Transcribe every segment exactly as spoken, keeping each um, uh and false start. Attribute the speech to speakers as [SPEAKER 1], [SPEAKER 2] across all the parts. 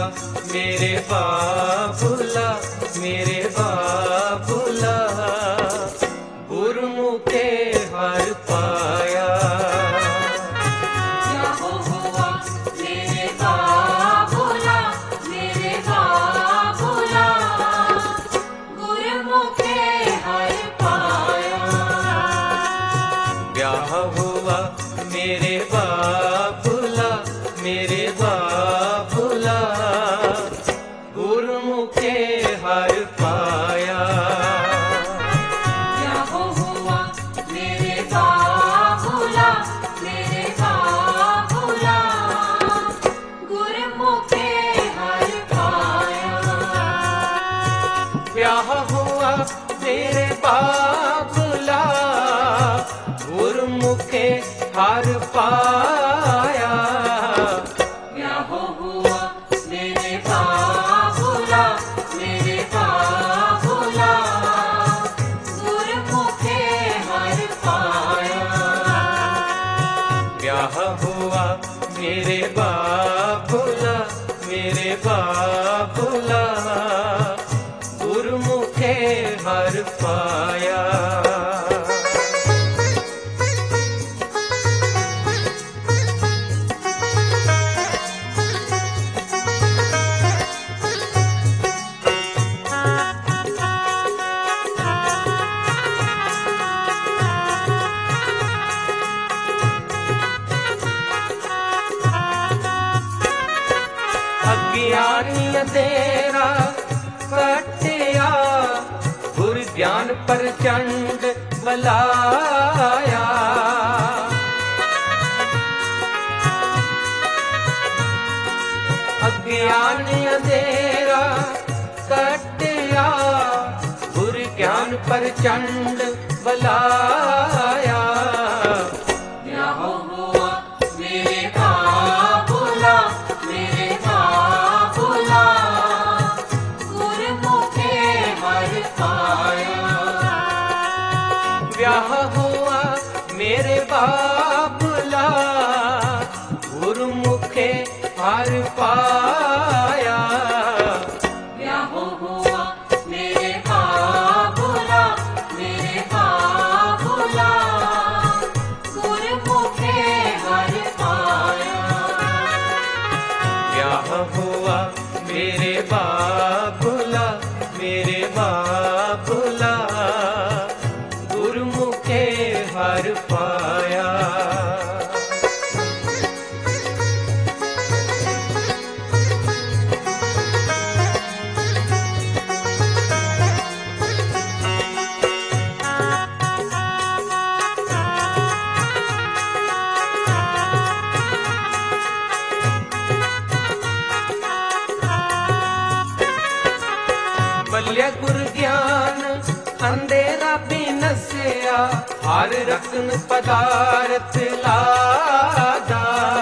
[SPEAKER 1] मेरे बाबुला, मेरे बाबुला, गुरमुखे हर पाया।
[SPEAKER 2] क्या हो हुआ मेरे बाबुला, मेरे बाबुला, गुरमुखे हर पाया।
[SPEAKER 1] ब्याह हुआ मेरे बाबुला, मेरे बाबुला, गुरमुखे हर पाया।
[SPEAKER 2] क्या हो हुआ मेरे बाबुला, मेरे बाबुला, गुरमुखे हर पाया।
[SPEAKER 1] ब्याह हुआ मेरे बाबुला, गुरमुखे हर पाया।
[SPEAKER 2] क्या हो हुआ मेरे बाबुला, मेरे बाबुला, गुरमुखे हर पाया।
[SPEAKER 1] ब्याह हुआ मेरे बाबुला, मेरे बाबुला, गुरमुखे हर पाया। अज्ञानी अंधेरा कटिया, गुर ज्ञान प्रचंड बलाया। अज्ञानी अंधेरा कटिया, गुर ज्ञान प्रचंड बलाया।
[SPEAKER 2] क्या हो हुआ मेरे बाबुला, मेरे बाबुला, गुरमुखे हर पाया।
[SPEAKER 1] ब्याह हुआ मेरे बाबुला, गुरमुखे हर पाया।
[SPEAKER 2] क्या हो हुआ मेरे बाबुला, मेरे बाबुला, गुरमुखे हर पाया।
[SPEAKER 1] ब्याह हुआ मेरे बाबुला, मेरे बाबुला, गुरमुखे हर पाया। बल्य गुर ज्ञान अंधेरा भी नसिया, हर रत्न पदार्थ लादा।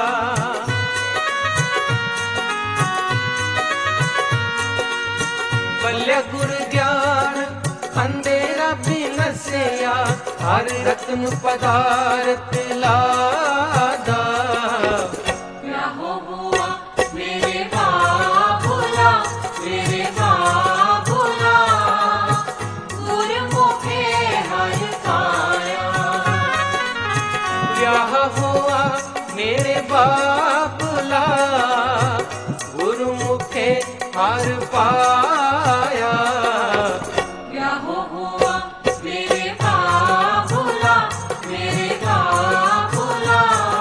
[SPEAKER 1] बल्य गुर ज्ञान अंधेरा भी नसिया, हर रत्न पदार्थ लादा।
[SPEAKER 2] क्या हो हुआ मेरे बाबुला, मेरे बाबुला, गुरमुखे हर पाया।
[SPEAKER 1] ब्याह हुआ मेरे बाबुला, गुरमुखे हर पाया।
[SPEAKER 2] क्या हो हुआ मेरे बाबुला, मेरे बाबुला,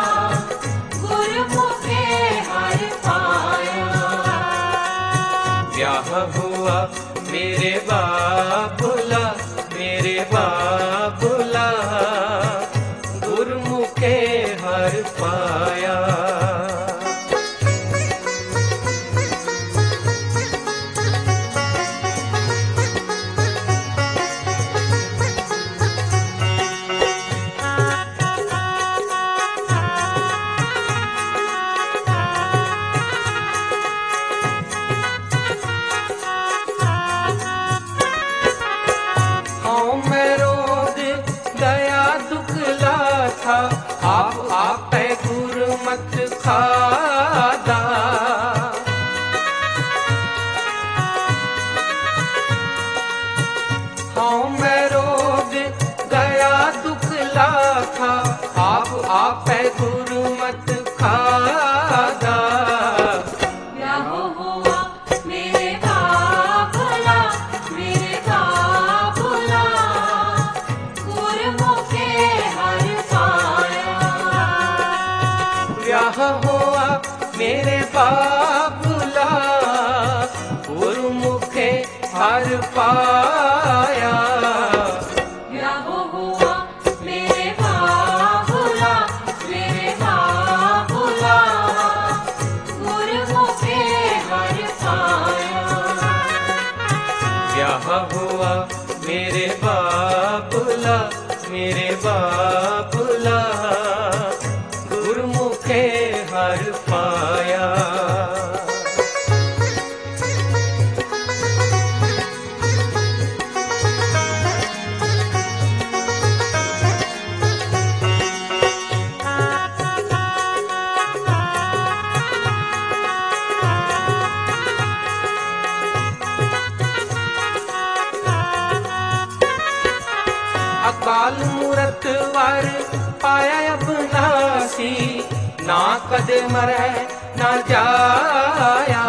[SPEAKER 2] गुरमुखे हर पाया।
[SPEAKER 1] ब्याह हुआ मेरे बाबुला, मेरे बाबुला, गुरमुखे हर पाया। हाँ मैं रोग बाबुला गुरुमुखे हर पाया।
[SPEAKER 2] ब्याहो हुआ मेरे बाबुला मेरे बाबुला गुरुमुखे हर पाया।
[SPEAKER 1] ब्याह हुआ मेरे बाबुला मेरे बाबुला गुरुमुखे हर पाया। अकाल मूरत वर पाया अबनासी ना कदे मरै ना जाया।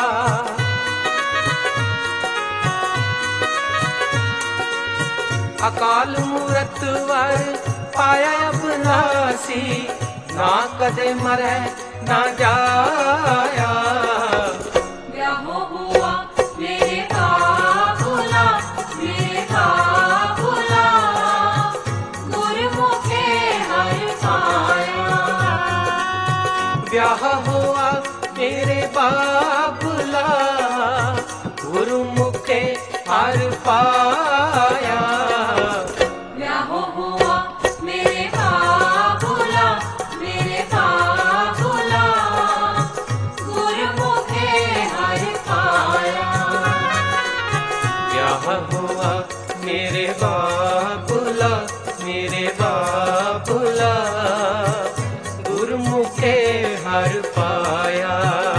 [SPEAKER 1] अकाल मूरत वर पाया अबनासी ना कदे मरै ना जाया।
[SPEAKER 2] ब्याहो हुआ मेरे बाबुला मेरे बाबुला गुरुमुखे हर पाया।
[SPEAKER 1] ब्याह हुआ मेरे बाबुला गुरुमुखे हर पाया।
[SPEAKER 2] ब्याहो हुआ मेरे बाबुला मेरे बाबुला गुरुमुखे हर पाया।
[SPEAKER 1] ब्याह हुआ मेरे बाबुला मेरे बाबुला गुरुमुखे हर पाया।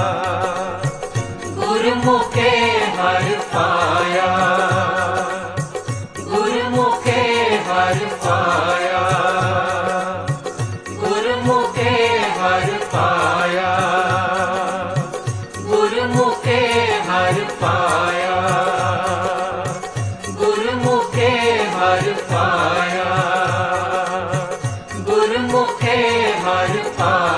[SPEAKER 1] गुरुमुखे हर पाया गुरुमुखे हर पाया गुरुमुखे हर पाया गुरुमुखे हर पाया गुरुमुखे हर पाया गुरुमुखे हर पाया।